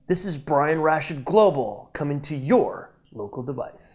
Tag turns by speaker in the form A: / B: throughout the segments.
A: This is Brian Rashid Global coming to your local device.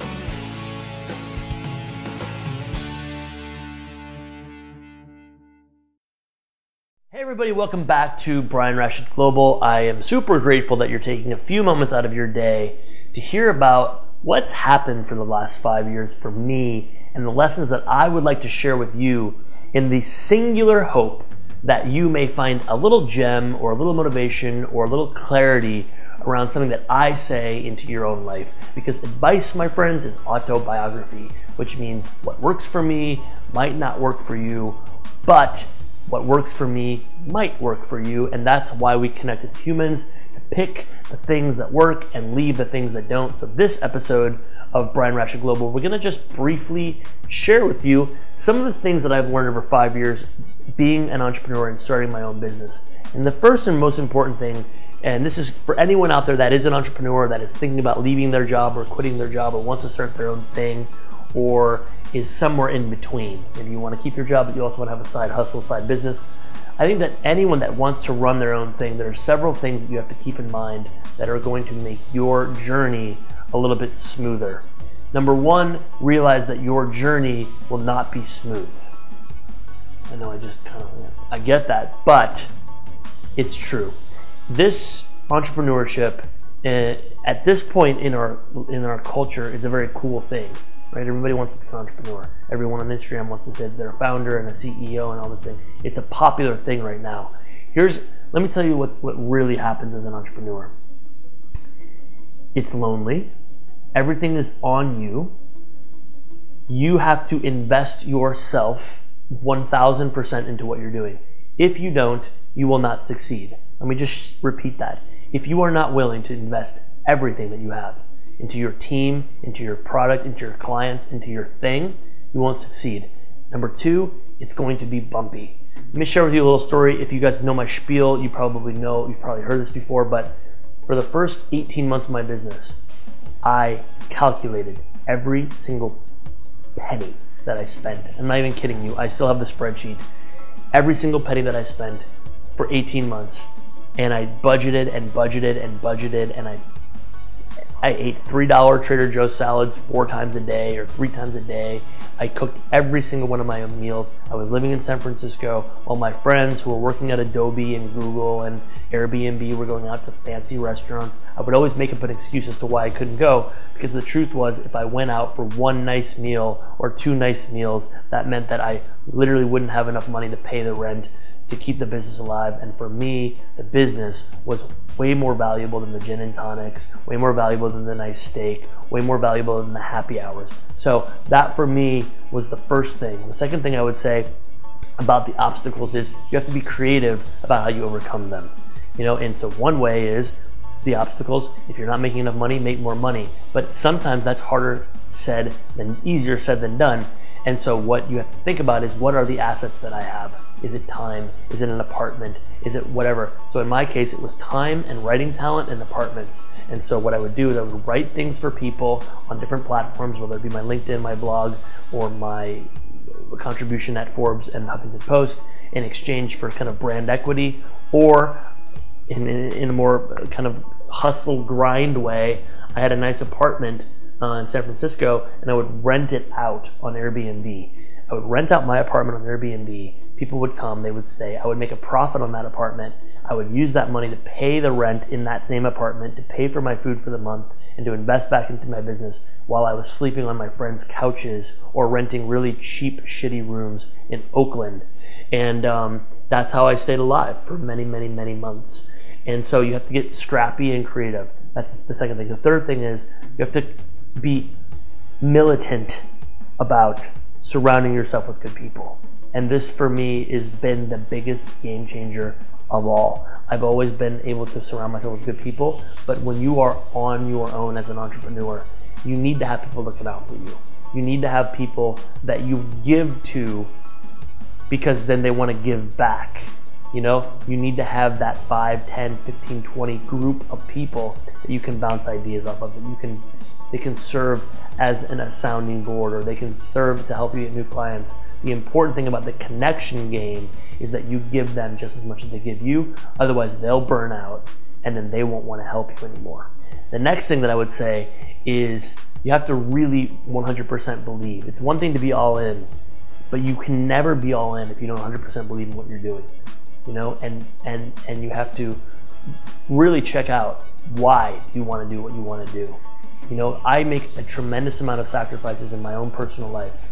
A: Hey everybody, welcome back to Brian Rashid Global. I am super grateful that you're taking a few moments out of your day to hear about what's happened for the last 5 years for me and the lessons that I would like to share with you in the singular hope that you may find a little gem or a little motivation or a little clarity around something that I say into your own life. Because advice, my friends, is autobiography, which means what works for me might not work for you, but what works for me might work for you, and that's why we connect as humans to pick the things that work and leave the things that don't. So this episode of Brian Rashid Global, we're gonna just briefly share with you some of the things that I've learned over 5 years being an entrepreneur and starting my own business. And the first and most important thing, and this is for anyone out there that is an entrepreneur, that is thinking about leaving their job or quitting their job or wants to start their own thing, or is somewhere in between. Maybe you want to keep your job, but you also want to have a side hustle, side business. I think that anyone that wants to run their own thing, there are several things that you have to keep in mind that are going to make your journey a little bit smoother. Number one, realize that your journey will not be smooth. I know I get that, but it's true. This entrepreneurship, at this point in our culture, is a very cool thing, right? Everybody wants to be an entrepreneur. Everyone on Instagram wants to say they're a founder and a CEO and all this thing. It's a popular thing right now. Let me tell you what really happens as an entrepreneur. It's lonely. Everything is on you. You have to invest yourself 1,000% into what you're doing. If you don't, you will not succeed. Let me just repeat that. If you are not willing to invest everything that you have into your team, into your product, into your clients, into your thing, you won't succeed. Number two, it's going to be bumpy. Let me share with you a little story. If you guys know my spiel, you've probably heard this before, but for the first 18 months of my business, I calculated every single penny that I spent. I'm not even kidding you. I still have the spreadsheet. Every single penny that I spent for 18 months. And I budgeted and budgeted and budgeted, and I ate $3 Trader Joe's salads 4 times a day or 3 times a day. I cooked every single one of my own meals. I was living in San Francisco while my friends who were working at Adobe and Google and Airbnb were going out to fancy restaurants. I would always make up an excuse as to why I couldn't go, because the truth was if I went out for 1 nice meal or 2 nice meals, that meant that I literally wouldn't have enough money to pay the rent to keep the business alive. And for me, the business was way more valuable than the gin and tonics, way more valuable than the nice steak, way more valuable than the happy hours. So that for me was the first thing. The second thing I would say about the obstacles is you have to be creative about how you overcome them. And so one way is the obstacles. If you're not making enough money, make more money. But sometimes that's easier said than done. And so what you have to think about is, what are the assets that I have? Is it time? Is it an apartment? Is it whatever? So in my case, it was time and writing talent and apartments. And so what I would do is I would write things for people on different platforms, whether it be my LinkedIn, my blog, or my contribution at Forbes and Huffington Post, in exchange for kind of brand equity, or in a more kind of hustle grind way. I had a nice apartment in San Francisco, and I would rent it out on Airbnb. I would rent out my apartment on Airbnb. People would come, they would stay. I would make a profit on that apartment. I would use that money to pay the rent in that same apartment, to pay for my food for the month, and to invest back into my business while I was sleeping on my friends' couches or renting really cheap, shitty rooms in Oakland. And that's how I stayed alive for many, many, many months. And so you have to get scrappy and creative. That's the second thing. The third thing is you have to be militant about surrounding yourself with good people. And this for me has been the biggest game changer of all. I've always been able to surround myself with good people, but when you are on your own as an entrepreneur, you need to have people looking out for you. You need to have people that you give to, because then they want to give back. You need to have that 5, 10, 15, 20 group of people that you can bounce ideas off of, that they can serve as a sounding board, or they can serve to help you get new clients. The important thing about the connection game is that you give them just as much as they give you. Otherwise, they'll burn out and then they won't want to help you anymore. The next thing that I would say is you have to really 100% believe. It's one thing to be all in, but you can never be all in if you don't 100% believe in what you're doing, and you have to really check out why do you want to do what you want to do. I make a tremendous amount of sacrifices in my own personal life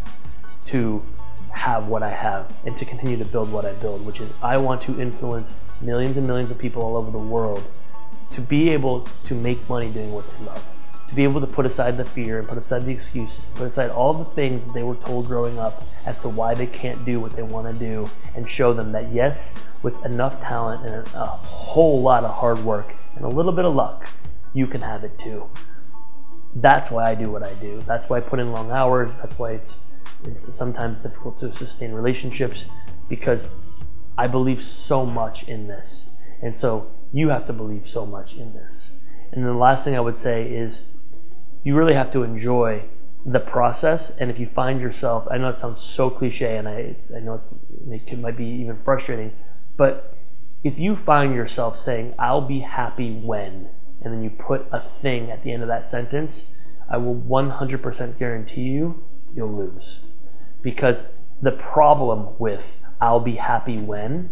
A: to have what I have and to continue to build what I build, which is I want to influence millions and millions of people all over the world to be able to make money doing what they love, to be able to put aside the fear and put aside the excuses, put aside all the things that they were told growing up as to why they can't do what they want to do, and show them that yes, with enough talent and a whole lot of hard work and a little bit of luck, you can have it too. That's why I do what I do. That's why I put in long hours. That's why it's sometimes difficult to sustain relationships, because I believe so much in this. And so you have to believe so much in this. And then the last thing I would say is you really have to enjoy the process. And if you find yourself, I know it sounds so cliche, and I know it might be even frustrating, but if you find yourself saying, I'll be happy when, and then you put a thing at the end of that sentence, I will 100% guarantee you'll lose. Because the problem with I'll be happy when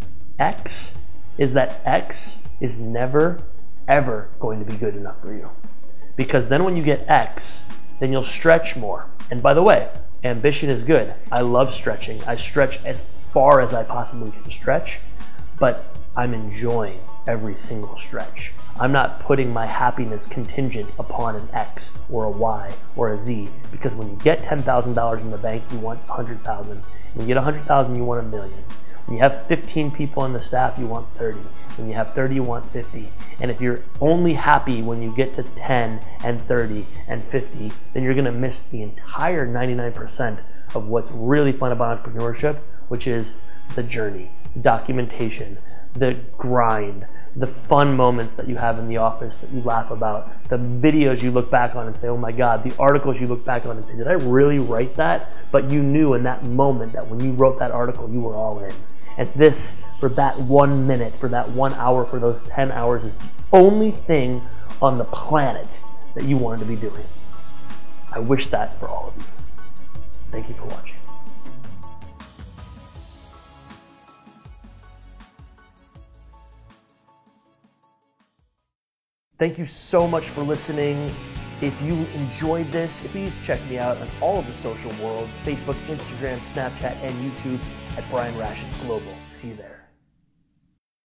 A: X is that X is never, ever going to be good enough for you. Because then when you get X, then you'll stretch more. And by the way, ambition is good. I love stretching. I stretch as far as I possibly can stretch, but I'm enjoying every single stretch. I'm not putting my happiness contingent upon an X or a Y or a Z, because when you get $10,000 in the bank, you want 100,000. When you get 100,000, you want 1 million. When you have 15 people on the staff, you want 30. When you have 30, you want 50. And if you're only happy when you get to 10 and 30 and 50, then you're gonna miss the entire 99% of what's really fun about entrepreneurship, which is the journey, the documentation, the grind, the fun moments that you have in the office that you laugh about, the videos you look back on and say, oh my God, the articles you look back on and say, did I really write that? But you knew in that moment that when you wrote that article, you were all in. And this, for that 1 minute, for that 1 hour, for those 10 hours, is the only thing on the planet that you wanted to be doing. I wish that for all of you. Thank you for watching. Thank you so much for listening. If you enjoyed this, please check me out on all of the social worlds, Facebook, Instagram, Snapchat, and YouTube at Brian Rashid Global. See you there.